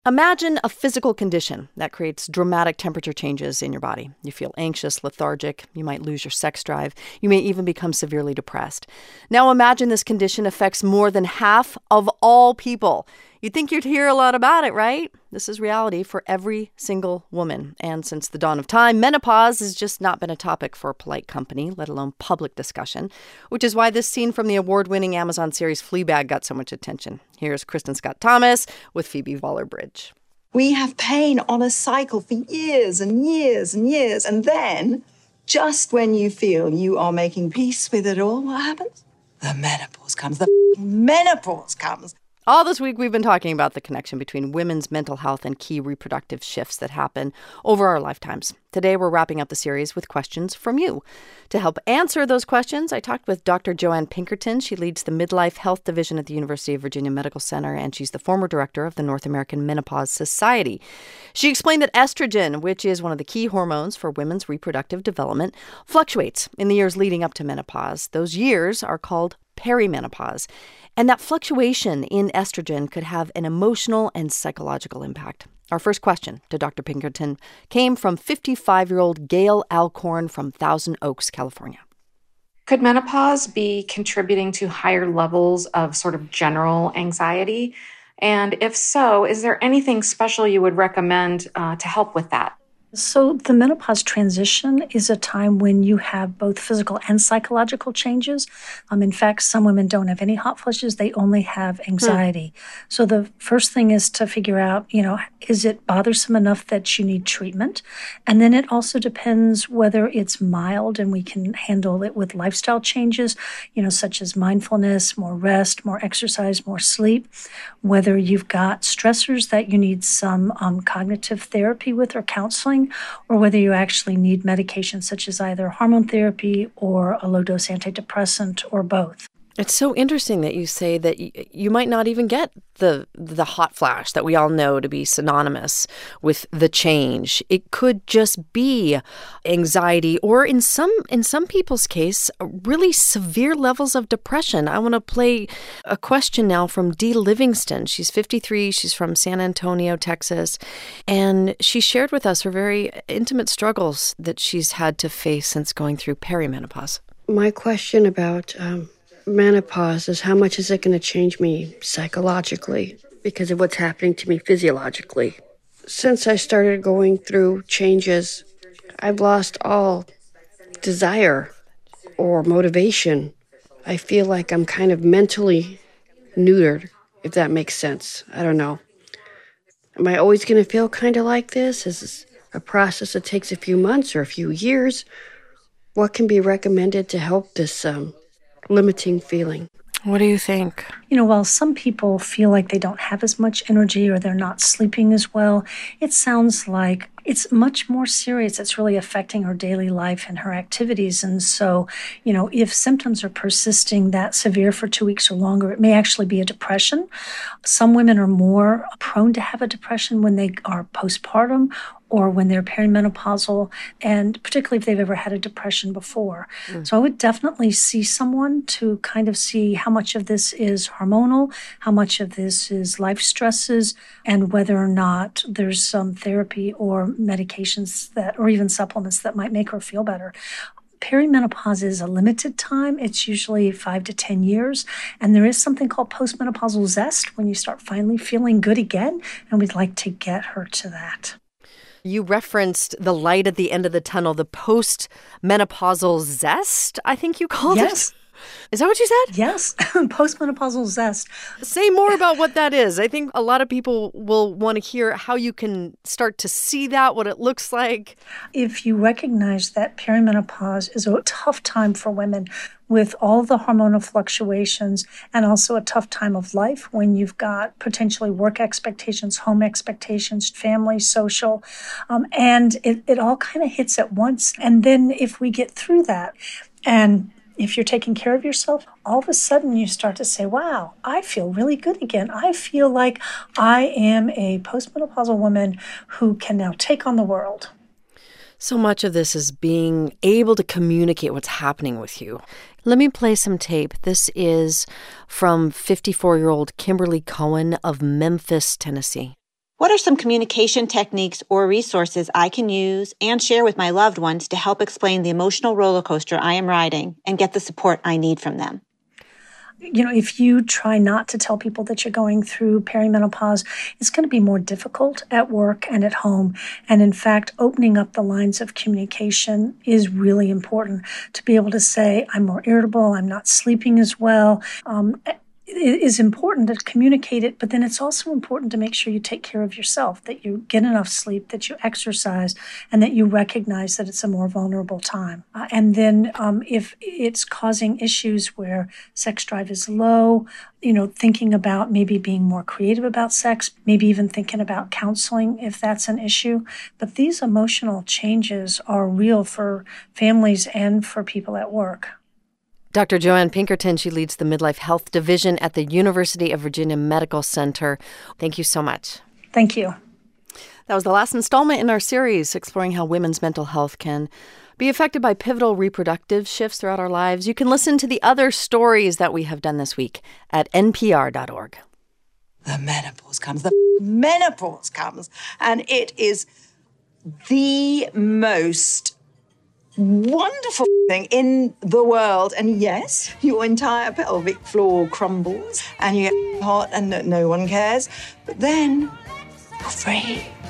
Imagine a physical condition that creates dramatic temperature changes in your body. You feel anxious, lethargic, you might lose your sex drive, you may even become severely depressed. Now imagine this condition affects more than half of all people. You'd think you'd hear a lot about it, right? This is reality for every single woman. And since the dawn of time, menopause has just not been a topic for polite company, let alone public discussion, which is why this scene from the award-winning Amazon series Fleabag got so much attention. Here's Kristen Scott Thomas with Phoebe Waller-Bridge. We have pain on a cycle for years and years and years. And then, just when you feel you are making peace with it all, what happens? The menopause comes. The menopause comes. All this week, we've been talking about the connection between women's mental health and key reproductive shifts that happen over our lifetimes. Today, we're wrapping up the series with questions from you. To help answer those questions, I talked with Dr. Joanne Pinkerton. She leads the Midlife Health Division at the University of Virginia Medical Center, and she's the former director of the North American Menopause Society. She explained that estrogen, which is one of the key hormones for women's reproductive development, fluctuates in the years leading up to menopause. Those years are called perimenopause. And that fluctuation in estrogen could have an emotional and psychological impact. Our first question to Dr. Pinkerton came from 55-year-old Gail Alcorn from Thousand Oaks, California. Could menopause be contributing to higher levels of sort of general anxiety? And if so, is there anything special you would recommend to help with that? So the menopause transition is a time when you have both physical and psychological changes. In fact, some women don't have any hot flushes. They only have anxiety. So the first thing is to figure out, is it bothersome enough that you need treatment? And then it also depends whether it's mild and we can handle it with lifestyle changes, such as mindfulness, more rest, more exercise, more sleep. Whether you've got stressors that you need some cognitive therapy with or counseling, or whether you actually need medication such as either hormone therapy or a low-dose antidepressant or both. It's so interesting that you say that you might not even get the hot flash that we all know to be synonymous with the change. It could just be anxiety or in some people's case, really severe levels of depression. I want to play a question now from Dee Livingston. She's 53. She's from San Antonio, Texas. And she shared with us her very intimate struggles that she's had to face since going through perimenopause. My question about menopause is how much is it going to change me psychologically because of what's happening to me physiologically. Since I started going through changes, I've lost all desire or motivation. I feel like I'm kind of mentally neutered, if that makes sense. I don't know. Am I always going to feel kind of like this? Is this a process that takes a few months or a few years? What can be recommended to help this limiting feeling? What do you think? While some people feel like they don't have as much energy or they're not sleeping as well, it sounds like it's much more serious. It's really affecting her daily life and her activities. And so, if symptoms are persisting that severe for 2 weeks or longer, it may actually be a depression. Some women are more prone to have a depression when they are postpartum or when they're perimenopausal, and particularly if they've ever had a depression before. So I would definitely see someone to kind of see how much of this is hormonal, how much of this is life stresses, and whether or not there's some therapy or medications or even supplements that might make her feel better. Perimenopause is a limited time. It's usually 5 to 10 years. And there is something called postmenopausal zest when you start finally feeling good again. And we'd like to get her to that. You referenced the light at the end of the tunnel, the post-menopausal zest, I think you called it? Yes. Is that what you said? Yes, postmenopausal zest. Say more about what that is. I think a lot of people will want to hear how you can start to see that, what it looks like. If you recognize that perimenopause is a tough time for women with all the hormonal fluctuations and also a tough time of life when you've got potentially work expectations, home expectations, family, social, and it all kind of hits at once. And then if we get through that and if you're taking care of yourself, all of a sudden you start to say, wow, I feel really good again. I feel like I am a postmenopausal woman who can now take on the world. So much of this is being able to communicate what's happening with you. Let me play some tape. This is from 54-year-old Kimberly Cohen of Memphis, Tennessee. What are some communication techniques or resources I can use and share with my loved ones to help explain the emotional roller coaster I am riding and get the support I need from them? If you try not to tell people that you're going through perimenopause, it's going to be more difficult at work and at home. And in fact, opening up the lines of communication is really important to be able to say, I'm more irritable, I'm not sleeping as well. It is important to communicate it, but then it's also important to make sure you take care of yourself, that you get enough sleep, that you exercise, and that you recognize that it's a more vulnerable time. And then if it's causing issues where sex drive is low, thinking about maybe being more creative about sex, maybe even thinking about counseling if that's an issue. But these emotional changes are real for families and for people at work. Dr. Joanne Pinkerton, she leads the Midlife Health Division at the University of Virginia Medical Center. Thank you so much. Thank you. That was the last installment in our series exploring how women's mental health can be affected by pivotal reproductive shifts throughout our lives. You can listen to the other stories that we have done this week at npr.org. The menopause comes. And it is the most wonderful thing in the world. And yes, your entire pelvic floor crumbles and you get hot and no one cares. But then you're free.